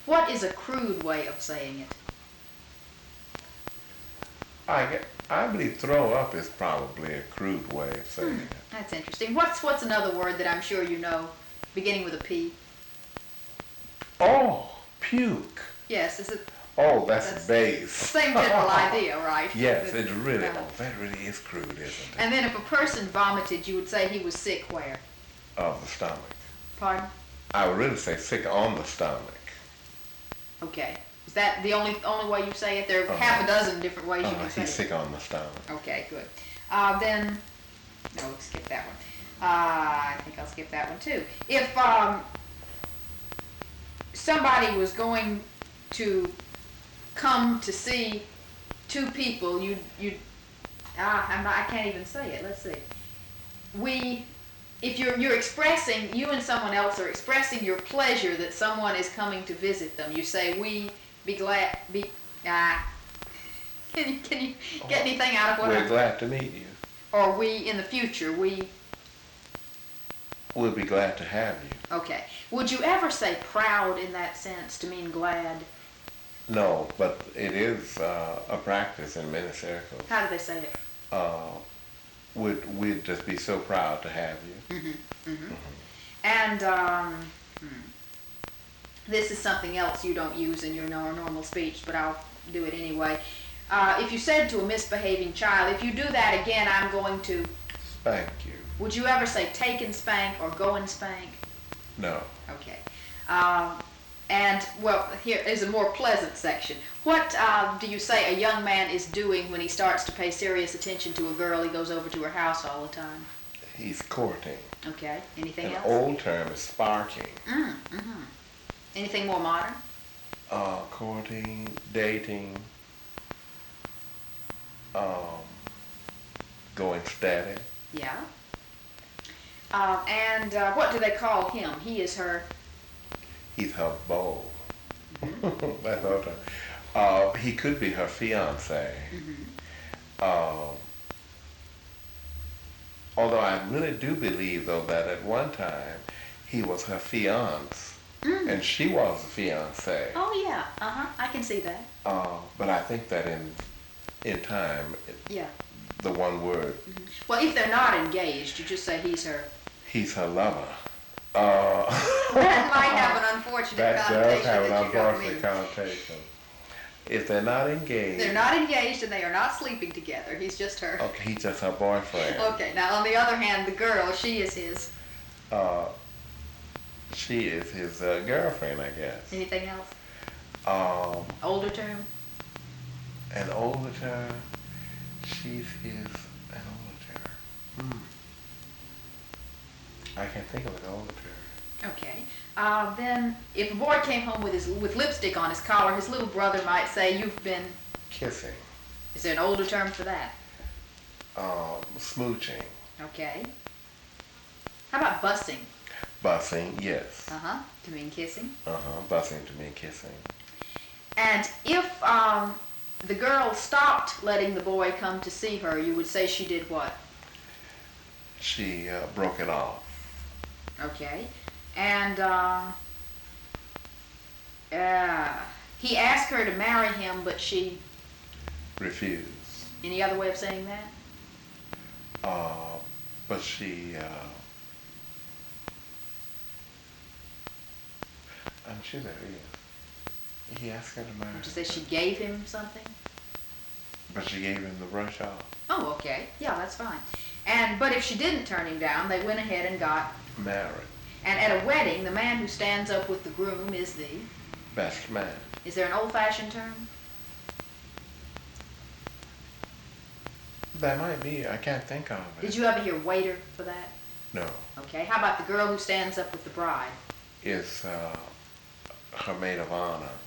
What is a crude way of saying it? I believe throw up is probably a crude way of saying it. That's interesting. What's another word that I'm sure you know, beginning with a P? Oh, puke. Yes, is it? Oh, that's base. Same general idea, right? Yes, it really, that really is crude, isn't it? And then if a person vomited, you would say he was sick where? Of the stomach. Pardon? I would really say sick on the stomach. Okay. Is that the only way you say it? There are half a dozen different ways you can say it. He's sick on the stomach. Okay, good. Then, no, we'll skip that one. I think I'll skip that one too. If somebody was going to come to see two people, I can't even say it. Let's see. If you're expressing, you and someone else are expressing your pleasure that someone is coming to visit them, you say, we be glad, can you get anything out of what We're glad to meet you. Or we, in the future, We'll be glad to have you. Okay. Would you ever say proud in that sense to mean glad? No, but it is a practice in many circles. How do they say it? We'd just be so proud to have you. And this is something else you don't use in your normal speech, but I'll do it anyway. If you said to a misbehaving child, if you do that again, I'm going to spank you. Would you ever say take and spank or go and spank? No. Okay. And, well, here is a more pleasant section. What do you say a young man is doing when he starts to pay serious attention to a girl? He goes over to her house all the time. He's courting. Okay. Anything else? An old term is sparking. Anything more modern? Courting, dating, going steady. Yeah. And what do they call him? He is her... He's her beau. That's all time. He could be her fiance. Although I really do believe, though, that at one time he was her fiance, and she was a fiance. Oh yeah, I can see that. But I think that in time, the one word. Well, if they're not engaged, you just say he's her. He's her lover. That might have an unfortunate connotation. That does have an unfortunate connotation. If they're not engaged. They're not engaged and they are not sleeping together. He's just her. Okay, he's just her boyfriend. Okay, now on the other hand, the girl, she is his. She is his girlfriend, I guess. Anything else? Older term? An older term? She's his, an older term. I can't think of an older term. Okay. Then, if a boy came home with lipstick on his collar, his little brother might say, "You've been kissing." Is there an older term for that? Smooching. Okay. How about bussing? Bussing, yes. To mean kissing. Bussing to mean kissing. And if the girl stopped letting the boy come to see her, you would say she did what? She broke it off. Okay. And he asked her to marry him, but she refused. Any other way of saying that? But she I'm sure there is. He asked her to marry. Would you say she gave him something? But she gave him the brush off. Oh, okay. Yeah, that's fine. But if she didn't turn him down, they went ahead and got married. And at a wedding, the man who stands up with the groom is the best man. Is there an old-fashioned term? There might be. I can't think of it. Did you ever hear waiter for that? No. Okay. How about the girl who stands up with the bride? Is her maid of honor.